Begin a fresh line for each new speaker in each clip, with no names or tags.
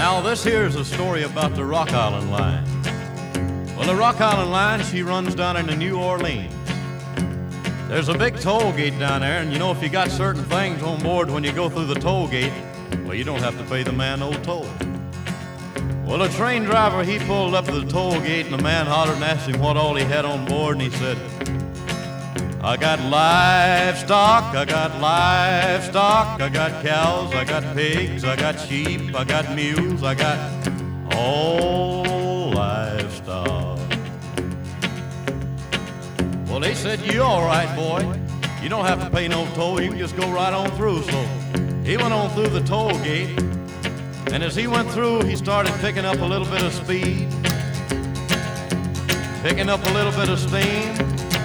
Now, this here is a story about the Rock Island Line. Well, the Rock Island Line, she runs down into New Orleans. There's a big toll gate down there, and you know, if you got certain things on board when you go through the toll gate, well, you don't have to pay the man no toll. Well, a train driver, he pulled up to the toll gate, and the man hollered and asked him what all he had on board, and he said, I got livestock, I got livestock, I got cows, I got pigs, I got sheep, I got mules, I got all livestock. Well, they said, you all right, boy. You don't have to pay no toll, you can just go right on through. So he went on through the toll gate, and as he went through, he started picking up a little bit of speed, picking up a little bit of steam.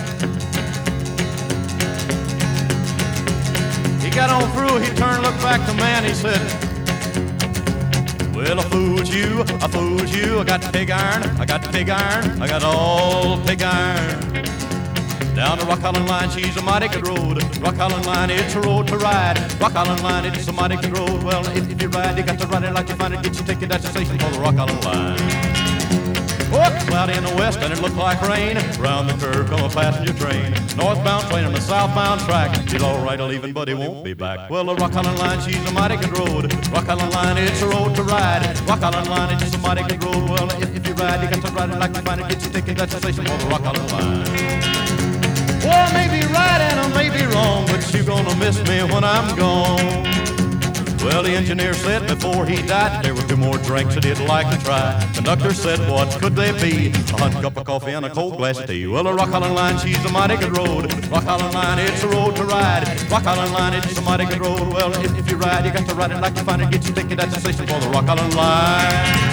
He got on through, he turned, looked back to man, he said, well, I fooled you, I got pig iron, I got pig iron, I got all pig iron. Down the Rock Island Line, she's a mighty good road. Rock Island Line, it's a road to ride. Rock Island Line, it's a mighty good road. Well, if you ride, you got to ride it like you find it. Get your ticket at the station for the Rock Island Line. Oh, it's cloudy in the west and it looked like rain. Round the curve come a passenger train. Northbound train on the southbound track. He's all right leaving, but he won't be back. Well, the Rock Island Line, she's a mighty good road. Rock Island Line, it's a road to ride. Rock Island Line, it's a mighty good road. Well, if you ride, you got to ride it like you find it. Get your ticket at the station for the Rock Island Line. Well, I may be right and I may be wrong, but you're gonna miss me when I'm gone. Well, the engineer said before he died there were 2 more drinks that he'd like to try. Conductor said, what could they be? A hot cup of coffee and a cold glass of tea. Well, the Rock Island Line, she's a mighty good road. Rock Island Line, it's a road to ride. Rock Island Line, it's a mighty good road. Well, if you ride, you got to ride it like you find it. Get your ticket at the station for the Rock Island Line.